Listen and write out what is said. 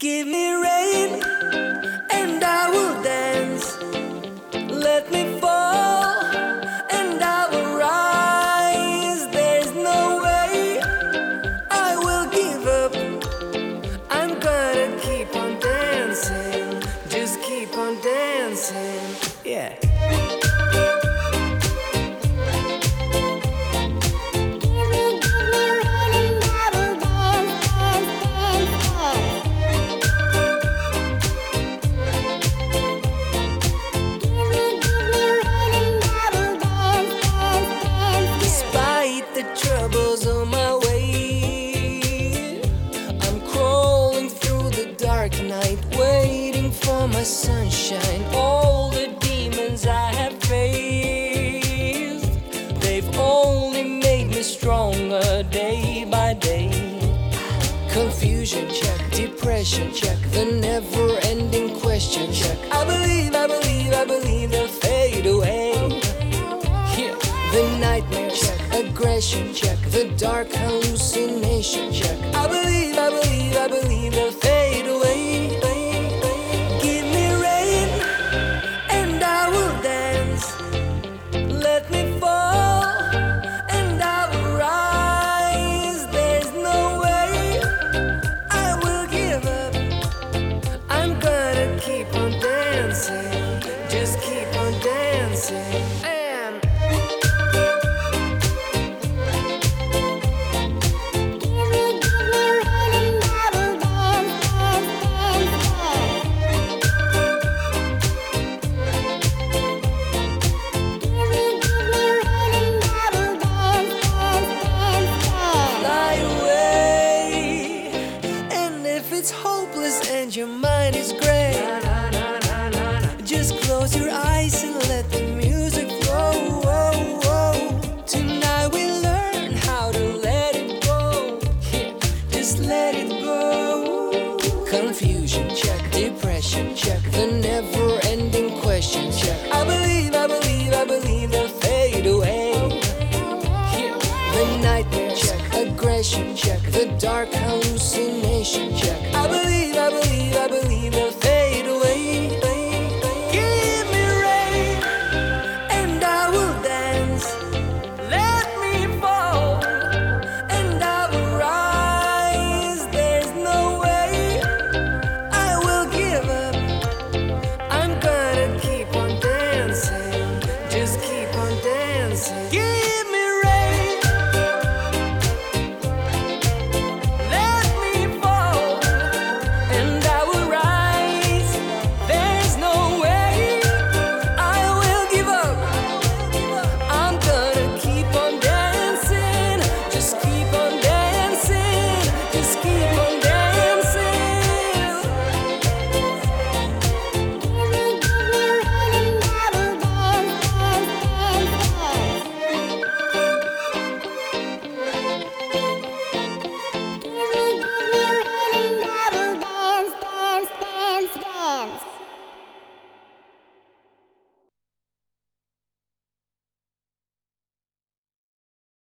Give me rain and I will dance. Let me fall and I will rise. There's no way I will give up. I'm gonna keep on dancing. Just keep on dancing. Yeah. Troubles on my way, I'm crawling through the dark night, waiting for my sunshine. All the demons I have faced, they've only made me stronger day by day. Confusion check, depression check, the never-ending question check. I believe they'll fade away. Yeah, the nightmare check, aggression check, the dark hallucination check. I believe they'll fade away. Give me rain and I will dance. Let me fall and I will rise. There's no way I will give up. I'm gonna keep on dancing. Just keep on dancing. It's hopeless and your mind is gray. Just close your eyes and let the music flow. Tonight we learn how to let it go. Just let it go. Confusion check,